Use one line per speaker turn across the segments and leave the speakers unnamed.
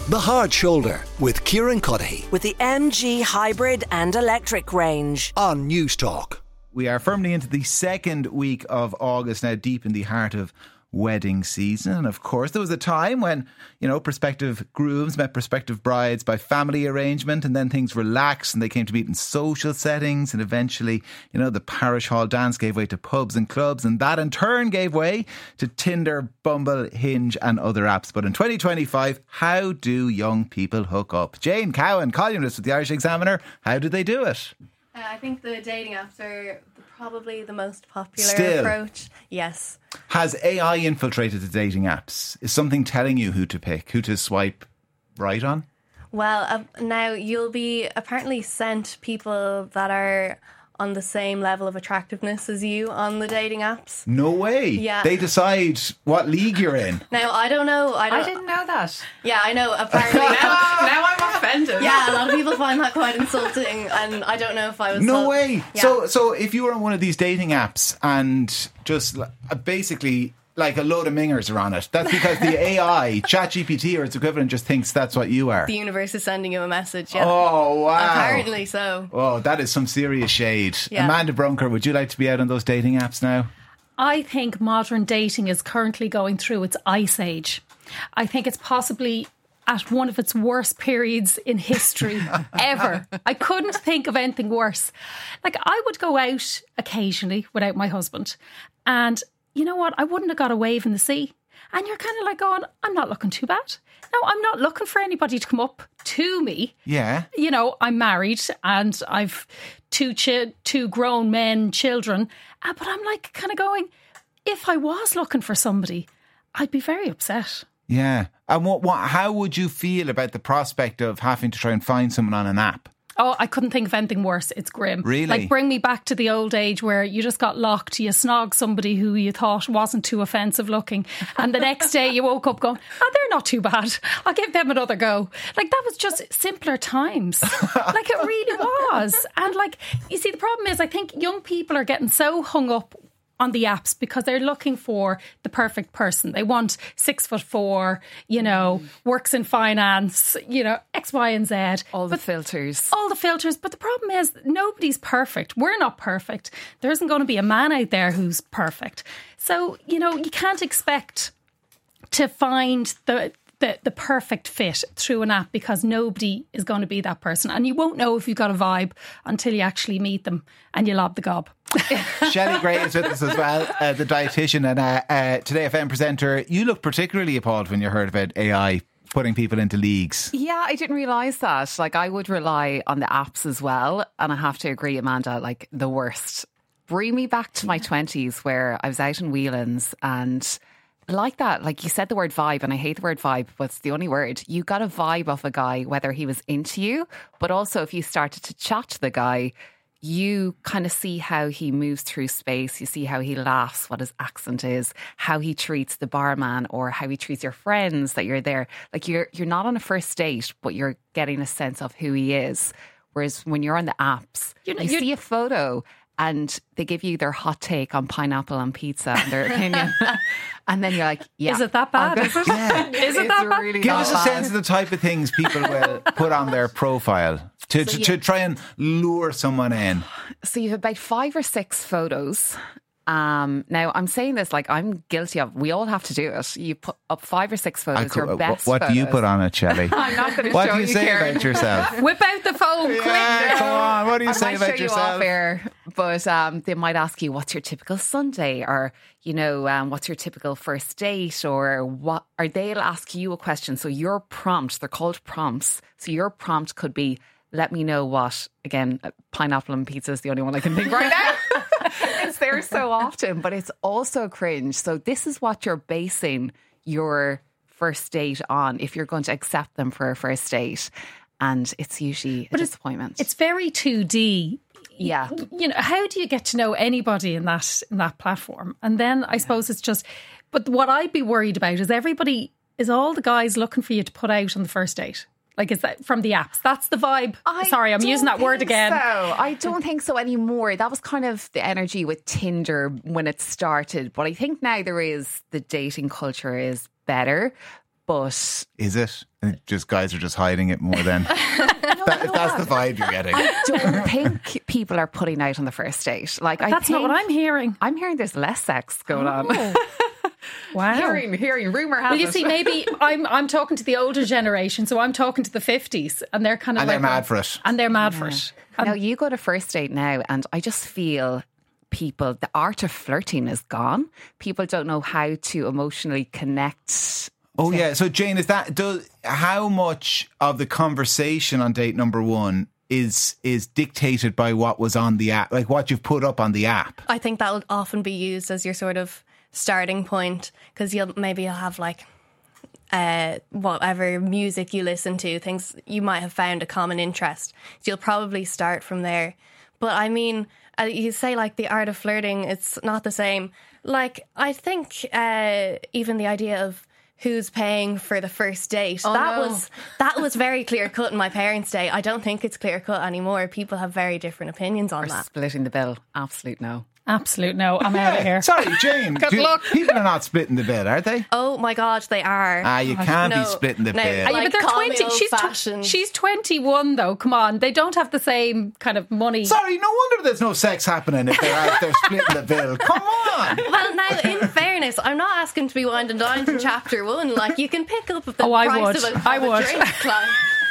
The Hard Shoulder with Kieran Cuddihy
with the MG hybrid and electric range
on News Talk.
We are firmly into the second week of August, now deep in the heart of wedding season. And of course, there was a time when, prospective grooms met prospective brides by family arrangement, and then things relaxed and they came to meet in social settings. And eventually, the parish hall dance gave way to pubs and clubs, and that in turn gave way to Tinder, Bumble, Hinge and other apps. But in 2025, how do young people hook up? Jane Cowan, columnist with the Irish Examiner, how do they do it?
I think the dating apps are probably the most popular approach. Yes.
Has AI infiltrated the dating apps? Is something telling you who to pick, who to swipe right on?
Well, now you'll be apparently sent people that are on the same level of attractiveness as you on the dating apps.
No way.
Yeah.
They decide what league you're in.
Now, I don't know.
I didn't know that.
Yeah, I know. Apparently.
now I'm offended.
Yeah, a lot of people find that quite insulting, and I don't know if I was...
No way.
Yeah.
So if you were on one of these dating apps and just basically... like a load of mingers are on it. That's because the AI, ChatGPT or its equivalent, just thinks that's what you are.
The universe is sending you a message, yeah.
Oh, wow.
Apparently so.
Oh, that is some serious shade.
Yeah.
Amanda Brunker, would you like to be out on those dating apps now?
I think modern dating is currently going through its ice age. I think it's possibly at one of its worst periods in history ever. I couldn't think of anything worse. Like, I would go out occasionally without my husband, and you know what? I wouldn't have got a wave in the sea. And you're kind of like going, I'm not looking too bad. No, I'm not looking for anybody to come up to me.
Yeah.
I'm married and I've two grown men, children. But I'm like kind of going, if I was looking for somebody, I'd be very upset.
Yeah. And how would you feel about the prospect of having to try and find someone on an app?
Oh, I couldn't think of anything worse. It's grim.
Really?
Like, bring me back to the old age where you just got locked, you snogged somebody who you thought wasn't too offensive looking, and the next day you woke up going, they're not too bad. I'll give them another go. Like, that was just simpler times. Like, it really was. And like, you see, the problem is I think young people are getting so hung up on the apps because they're looking for the perfect person. They want 6'4", works in finance, X, Y and Z.
All the filters.
But the problem is nobody's perfect. We're not perfect. There isn't going to be a man out there who's perfect. So, you can't expect to find the perfect fit through an app because nobody is going to be that person. And you won't know if you've got a vibe until you actually meet them and you lob the gob.
Shelley Gray is with us as well, the dietitian and Today FM presenter. You look particularly appalled when you heard about AI putting people into leagues.
Yeah, I didn't realise that. Like, I would rely on the apps as well. And I have to agree, Amanda, like, the worst. Bring me back to my 20s where I was out in Whelan's and like that, like you said the word vibe, and I hate the word vibe, but it's the only word. You got a vibe off a guy, whether he was into you, but also if you started to chat to the guy, you kind of see how he moves through space. You see how he laughs, what his accent is, how he treats the barman or how he treats your friends that you're there. Like you're not on a first date, but you're getting a sense of who he is. Whereas when you're on the apps, you see a photo and they give you their hot take on pineapple on pizza and their opinion. And then you're like, yeah.
Is it that bad?
Is it that bad? Really
Give us a sense of the type of things people will put on their profile to try and lure someone in.
So you have about 5 or 6 photos. Now, I'm saying this like I'm guilty of. We all have to do it. You put up 5 or 6 photos, your best
What
photos.
do you put on it, Shelley?
I'm not going to show you.
What do you say
Karen.
about yourself?
Whip out the phone, quick.
Come on, what do you say
I might
about
show
yourself?
you off air, but they might ask you, what's your typical Sunday? Or, what's your typical first date? Or they'll ask you a question. So your prompt, they're called prompts. So your prompt could be, let me know what, again, pineapple and pizza is the only one I can think right now. It's there so often, but it's also cringe. So this is what you're basing your first date on if you're going to accept them for a first date. And it's usually a disappointment.
It's very 2D.
Yeah.
How do you get to know anybody in that platform? And then I suppose it's just, but what I'd be worried about is all the guys looking for you to put out on the first date? Like, is that from the apps? That's the vibe. Sorry, I'm using that word again.
I don't think so anymore. That was kind of the energy with Tinder when it started. But I think now the dating culture is better. But
Is it? Just guys are just hiding it more then. If that's the vibe you're getting.
I don't think people are putting out on the first date. Like,
That's not what I'm hearing.
I'm hearing there's less sex going on.
Wow.
Hearing rumor has
Well, you
it.
see, maybe I'm talking to the older generation, so I'm talking to the 50s, and they're kind of
And they're mad for it.
And they're mad for it.
Now, you go to first date now, and I just feel the art of flirting is gone. People don't know how to emotionally connect.
Oh yeah. So Jane, how much of the conversation on date number one is dictated by what was on the app, like what you've put up on the app?
I think that will often be used as your sort of starting point, because you'll have like whatever music you listen to, things you might have found a common interest. So you'll probably start from there. But I mean, you say like the art of flirting, it's not the same. Like, I think even the idea of who's paying for the first date, that was very clear cut in my parents' day. I don't think it's clear cut anymore. People have very different opinions on that.
Splitting the bill. Absolute no.
Absolute no. I'm out of here.
Sorry, Jane.
Good luck.
People are not splitting the bill, are they?
Oh my God, they are.
You can't be
No,
splitting the
no,
bill.
Yeah,
like,
but they're
call me
20.
old-fashioned.
She's 21 though. Come on, they don't have the same kind of money.
Sorry, no wonder there's no sex happening if they're splitting the bill. Come on.
Well, now, in fairness, I'm not asking to be wound and dined in chapter one. Like, you can pick up the
I
price
would.
of a
I would.
drink. Like.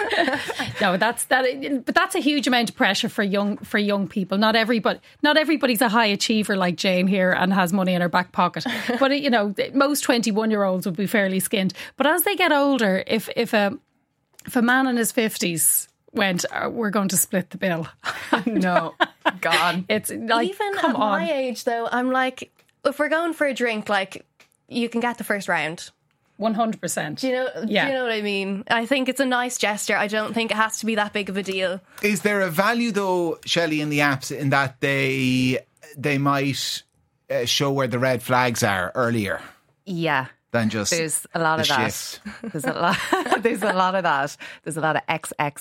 No, but that's a huge amount of pressure for young people. Not everybody's a high achiever like Jane here and has money in her back pocket. But most 21-year-olds would be fairly skinned. But as they get older, if a man in his 50s went, we're going to split the bill.
No, gone.
It's like,
Even
come
at
on.
my age, though, I'm like, if we're going for a drink, like, you can get the first round.
100%.
Do you know?
Yeah.
Do you know what I mean? I think it's a nice gesture. I don't think it has to be that big of a deal.
Is there a value though, Shelley, in the apps in that they might show where the red flags are earlier
Yeah.
than just
There's a lot
the
of that.
shift?
There's a lot of that. There's a lot of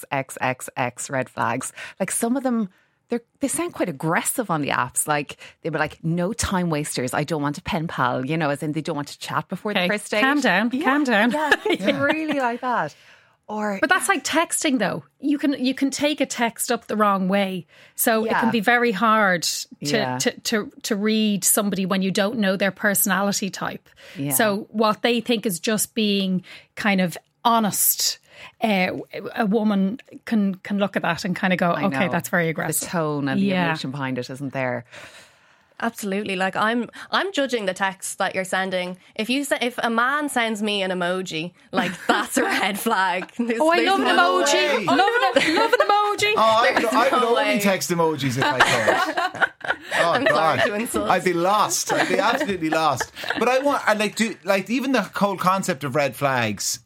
XXXXX red flags. Like, some of them, they sound quite aggressive on the apps. Like, they were like, no time wasters. I don't want a pen pal, as in they don't want to chat before the
Okay,
first date.
calm down.
Yeah, it's really like that.
But that's like texting, though. You can take a text up the wrong way, so it can be very hard to read somebody when you don't know their personality type.
Yeah.
So what they think is just being kind of honest, a woman can look at that and kind of go,
I
okay,
know.
that's very
The
aggressive.
tone and the
Yeah.
emotion behind it isn't there.
Absolutely. Like, I'm judging the text that you're sending. If a man sends me an emoji, like, that's a red flag.
Oh, I love an emoji.
way.
Love an emoji.
I would
no way.
only text emojis if I could. Oh,
I'm sorry to insult.
I'd be lost. I'd be absolutely lost. But even the whole concept of red flags.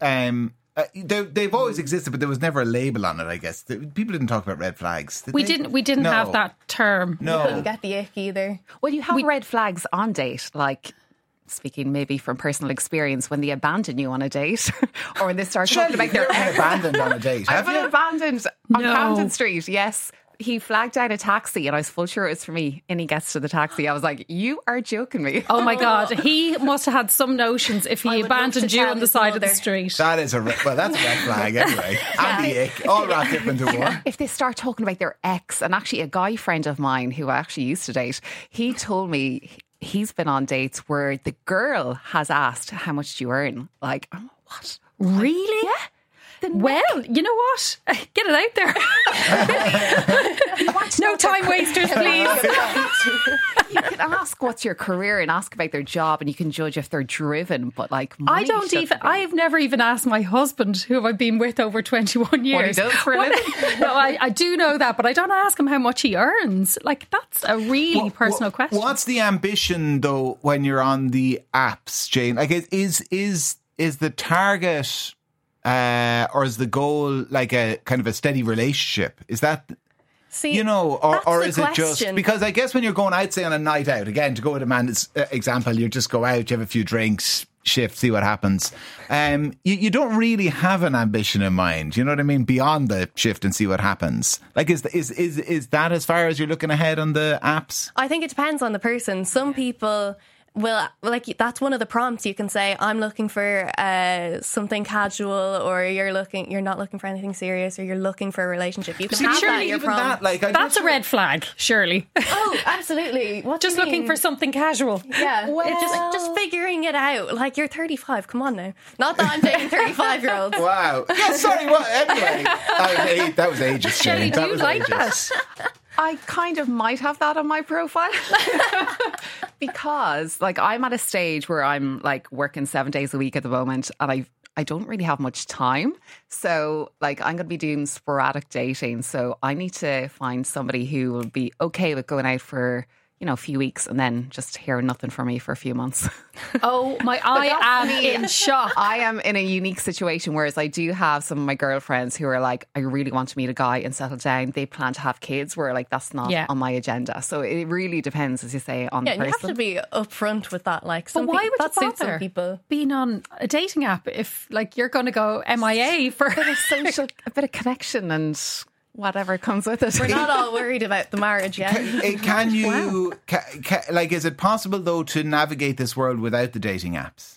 They've always existed, but there was never a label on it. I guess people didn't talk about red flags.
We didn't
No.
have that term.
No.
Couldn't get the ick either.
Well, you have red flags on date, like, speaking maybe from personal experience, when they abandon you on a date or when they start talking
Shelley,
about their
you've been
ex.
abandoned on a date,
I've
have
been
you?
abandoned on
No.
Camden Street, yes. He flagged down a taxi and I was full sure it was for me. And he gets to the taxi. I was like, you are joking me.
Oh my God, he must have had some notions if
I
he
would love
abandoned
to
you
tell
on the
his
side of the
mother.
street.
That's a red flag anyway. And the ick, all wrapped up into one.
If they start talking about their ex, and actually a guy friend of mine who I actually used to date, he told me he's been on dates where the girl has asked, how much do you earn? Like, I'm, what?
Really?
Yeah.
Well, you know what? Get it out there. No time wasters, please.
You can ask what's your career and ask about their job and you can judge if they're driven, but like,
I don't even, I've never even asked my husband, who I've been with over 21 years.
What he does for a living.
No, I do know that, but I don't ask him how much he earns. Like, that's a really personal question.
What's the ambition though when you're on the apps, Jane? Like, is the target or is the goal like a kind of a steady relationship? Is that,
See,
or
that's
is
the
it just
question.
because I guess when you're going out, say on a night out, again to go with Amanda's example, you just go out, you have a few drinks, shift, see what happens. You don't really have an ambition in mind. You know what I mean? Beyond the shift and see what happens. Like, is that as far as you're looking ahead on the apps?
I think it depends on the person. Some people Well, like that's one of the prompts. You can say, "I'm looking for something casual," or "You're not looking for anything serious," or "You're looking for a relationship." You can
See,
have that
surely
in your
even
prompt.
that, like,
That's a red flag, surely.
Oh, absolutely. What do
Just
you
looking
mean?
for something casual.
Yeah, it's just figuring it out. Like, you're 35. Come on now. not that I'm dating 35-year-olds.
Wow. Yeah, sorry, what? Anyway. That was ages,
Shelley,
Shelley.
do
That
you
was
like
ages.
that?
I kind of might have that on my profile because like I'm at a stage where I'm like working 7 days a week at the moment and I don't really have much time. So like I'm going to be doing sporadic dating. So I need to find somebody who will be okay with going out for, you know, a few weeks and then just hearing nothing from me for a few months.
Oh, I am in shock.
I am in a unique situation, whereas I do have some of my girlfriends who are like, I really want to meet a guy and settle down. They plan to have kids, where like that's not
Yeah.
on my agenda. So it really depends, as you say, on
Yeah,
the
and you
person.
have to be upfront with that. Like,
But
some
why would
that
you
suits some
bother
people.
being on a dating app if like you're going to go MIA for
a bit of connection and whatever comes with it.
We're not all worried about the marriage yet.
Can you, like, is it possible though to navigate this world without the dating apps?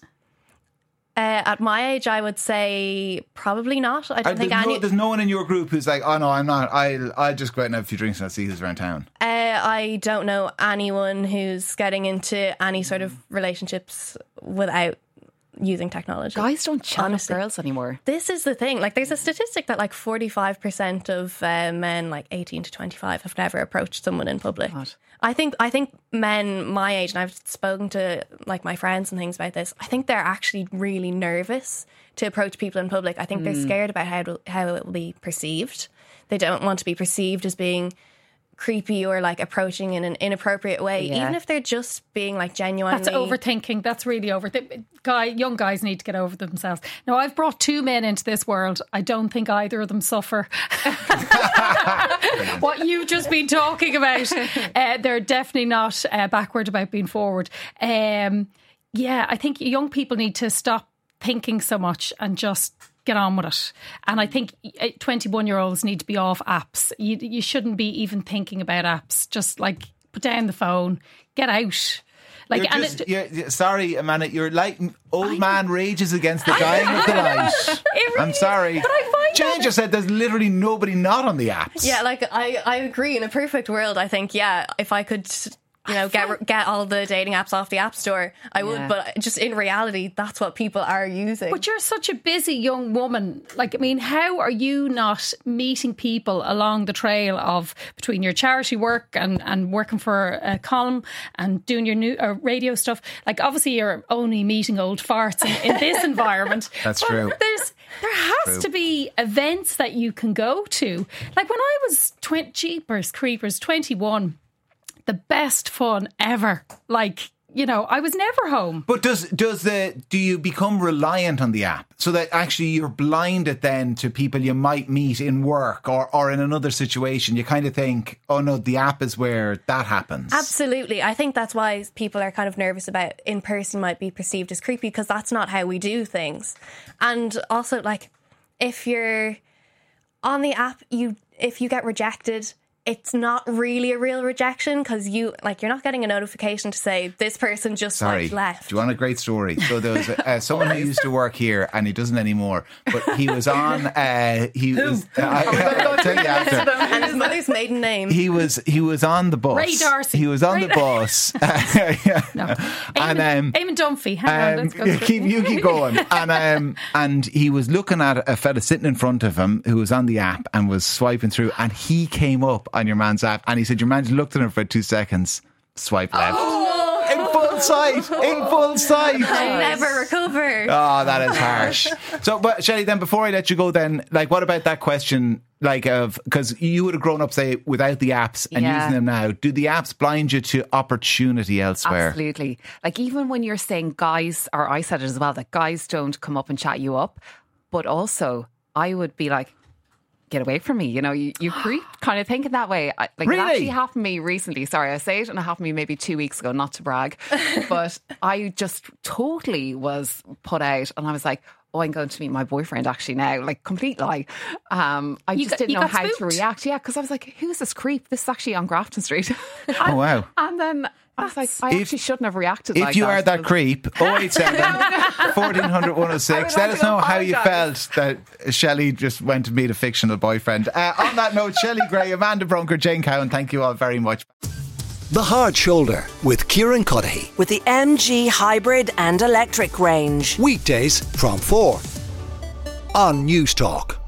At my age, I would say probably not. I don't think
There's no one in your group who's like, oh no, I'm not. I'll just go out and have a few drinks and I'll see who's around town.
I don't know anyone who's getting into any sort of relationships without using technology.
Guys don't chat with
Honestly.
girls anymore.
This is the thing. Like, there's a statistic that like 45% of men like 18 to 25 have never approached someone in public.
God.
I think men my age, and I've spoken to like my friends and things about this, I think they're actually really nervous to approach people in public. I think they're scared about how it will be perceived. They don't want to be perceived as being creepy or like approaching in an inappropriate way,
Yeah.
even if they're just being like genuinely.
That's overthinking. That's really young guys need to get over themselves. Now, I've brought two men into this world. I don't think either of them suffer what you've just been talking about. They're definitely not backward about being forward. Yeah, I think young people need to stop thinking so much and just get on with it. And I think 21-year-olds need to be off apps. You shouldn't be even thinking about apps. Just like put down the phone, get out. Like,
Sorry, Amanda, you're like old man rages against the dying of the light. I'm sorry.
But I find
Jane just said there's literally nobody not on the apps.
Yeah, like I agree. In a perfect world, I think, yeah, if I could, you know, get all the dating apps off the App Store, I would.
Yeah.
But just in reality, that's what people are using.
But you're such a busy young woman. Like, I mean, how are you not meeting people along the trail of between your charity work and working for a column and doing your new radio stuff? Like, obviously, you're only meeting old farts in this environment.
That's
But
true.
There has to be events that you can go to. Like when I was Jeepers Creepers 21. The best fun ever. Like, you know, I was never home.
But do you become reliant on the app so that actually you're blinded then to people you might meet in work or in another situation? You kind of think, oh no, the app is where that happens.
Absolutely. I think that's why people are kind of nervous about in person might be perceived as creepy, because that's not how we do things. And also, like, if you're on the app, if you get rejected, it's not really a real rejection, because you're not getting a notification to say this person just left.
Do you want a great story? So there was someone who used to work here, and he doesn't anymore. But he was on. I'll tell you after.
And his mother's maiden name.
He was on the bus.
Ray Darcy.
He was on the bus.
No.
And
Eamon Dunphy. Hang on, let's go.
you keep going. And he was looking at a fella sitting in front of him who was on the app and was swiping through, and he came up on your man's app, and he said your man looked at him for 2 seconds, swipe left. In full sight.
I never recover.
Oh, that is harsh. So, but Shelley, then before I let you go, then, like, what about that question, like, of, because you would have grown up, say, without the apps and
Yeah.
using them now. Do the apps blind you to opportunity elsewhere?
Absolutely. Like even when you're saying guys, or I said it as well, that guys don't come up and chat you up, but also I would be like, get away from me, you know, you creep, kind of thinking that way. It
Really?
actually happened to me recently. Sorry, I say it, and it happened to me maybe 2 weeks ago, not to brag, but I just totally was put out, and I was like, oh, I'm going to meet my boyfriend actually now. Like, complete lie. I just didn't know how to react. Yeah, because I was like, who's this creep? This is actually on Grafton Street.
Oh, wow.
And then I was like, I actually shouldn't have reacted like that.
If you are that creep, 087 1400 106. Let us know how you felt that Shelley just went to meet a fictional boyfriend. On that note, Shelley Gray, Amanda Brunker, Jane Cowan, thank you all very much.
The Hard Shoulder with Kieran Cuddihy.
With the MG hybrid and electric range.
Weekdays from 4 on News Talk.